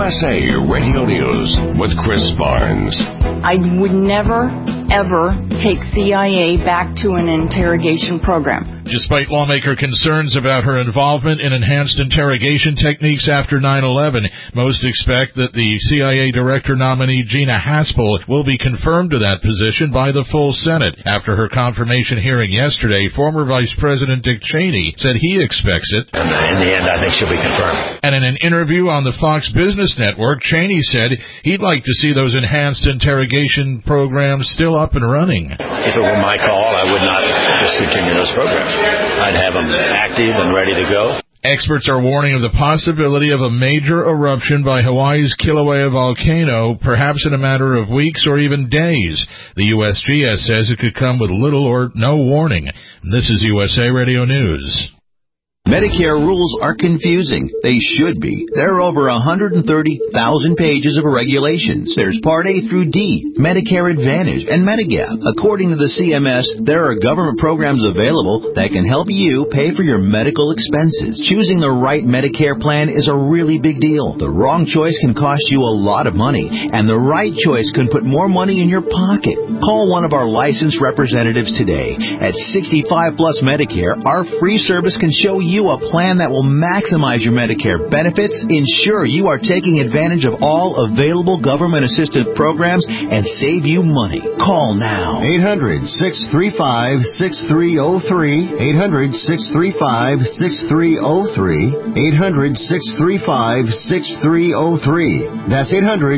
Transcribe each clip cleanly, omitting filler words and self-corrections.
USA Radio News with Chris Barnes. I would never, ever take CIA back to an interrogation program. Despite lawmaker concerns about her involvement in enhanced interrogation techniques after 9/11, most expect that the CIA director nominee Gina Haspel will be confirmed to that position by the full Senate. After her confirmation hearing yesterday, former Vice President Dick Cheney said he expects it. And in the end, I think she'll be confirmed. And in an interview on the Fox Business Network, Cheney said he'd like to see those enhanced interrogation programs still up and running. If it were my call, I would not discontinue those programs. I'd have them active and ready to go. Experts are warning of the possibility of a major eruption by Hawaii's Kilauea volcano, perhaps in a matter of weeks or even days. The USGS says it could come with little or no warning. This is USA Radio News. Medicare rules are confusing. They should be. There are over 130,000 pages of regulations. There's Part A through D, Medicare Advantage, and Medigap. According to the CMS, there are government programs available that can help you pay for your medical expenses. Choosing the right Medicare plan is a really big deal. The wrong choice can cost you a lot of money, and the right choice can put more money in your pocket. Call one of our licensed representatives today. At 65 Plus Medicare, our free service can show you a plan that will maximize your Medicare benefits, ensure you are taking advantage of all available government-assisted programs, and save you money. Call now. 800-635-6303. 800-635-6303. 800-635-6303. That's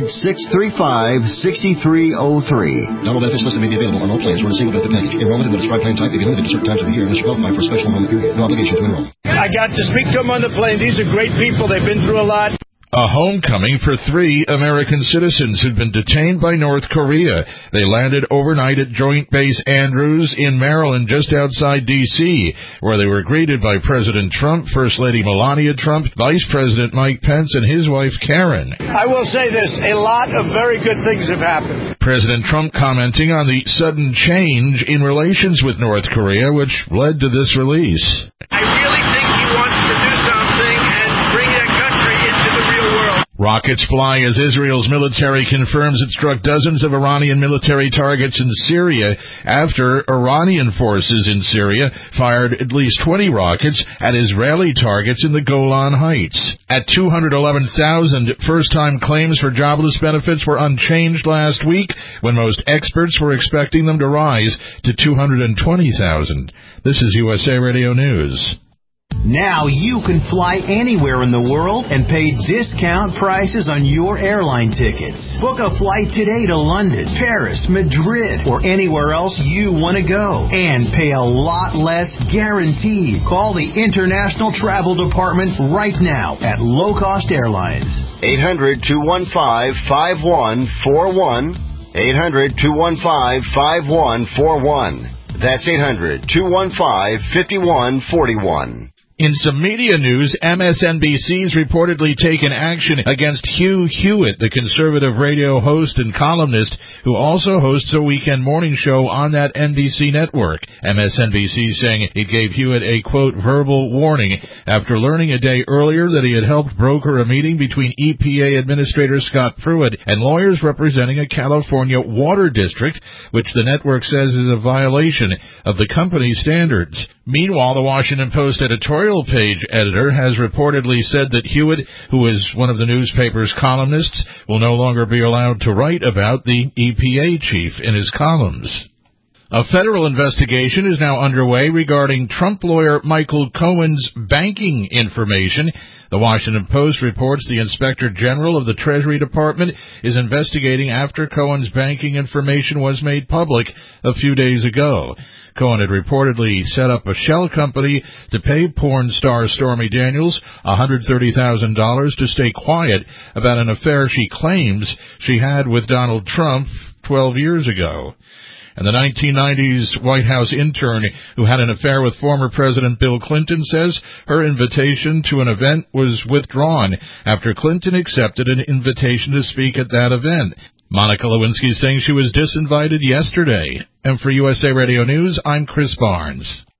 800-635-6303. Double benefits listed may be available on all plans or in a single benefit package. Enrollment in the described plan type may be limited to certain times of the year unless you qualify for a special enrollment period. No obligation to enroll. I got to speak to them on the plane. These are great people. They've been through a lot. A homecoming for 3 American citizens who'd been detained by North Korea. They landed overnight at Joint Base Andrews in Maryland, just outside D.C., where they were greeted by President Trump, First Lady Melania Trump, Vice President Mike Pence, and his wife Karen. I will say this, a lot of very good things have happened. President Trump commenting on the sudden change in relations with North Korea, which led to this release. I really think he wants to do something and bring that country into the real world. Rockets fly as Israel's military confirms it struck dozens of Iranian military targets in Syria after Iranian forces in Syria fired at least 20 rockets at Israeli targets in the Golan Heights. At 211,000, first-time claims for jobless benefits were unchanged last week, when most experts were expecting them to rise to 220,000. This is USA Radio News. Now you can fly anywhere in the world and pay discount prices on your airline tickets. Book a flight today to London, Paris, Madrid, or anywhere else you want to go. And pay a lot less guaranteed. Call the International Travel Department right now at Low Cost Airlines. 800-215-5141. 800-215-5141. That's 800-215-5141. In some media news, MSNBC's reportedly taken action against Hugh Hewitt, the conservative radio host and columnist who also hosts a weekend morning show on that NBC network. MSNBC saying it gave Hewitt a, quote, verbal warning after learning a day earlier that he had helped broker a meeting between EPA Administrator Scott Pruitt and lawyers representing a California water district, which the network says is a violation of the company's standards. Meanwhile, the Washington Post editorial page editor has reportedly said that Hewitt, who is one of the newspaper's columnists, will no longer be allowed to write about the EPA chief in his columns. A federal investigation is now underway regarding Trump lawyer Michael Cohen's banking information. The Washington Post reports the Inspector General of the Treasury Department is investigating after Cohen's banking information was made public a few days ago. Cohen had reportedly set up a shell company to pay porn star Stormy Daniels $130,000 to stay quiet about an affair she claims she had with Donald Trump 12 years ago. And the 1990s White House intern who had an affair with former President Bill Clinton says her invitation to an event was withdrawn after Clinton accepted an invitation to speak at that event. Monica Lewinsky saying she was disinvited yesterday. And for USA Radio News, I'm Chris Barnes.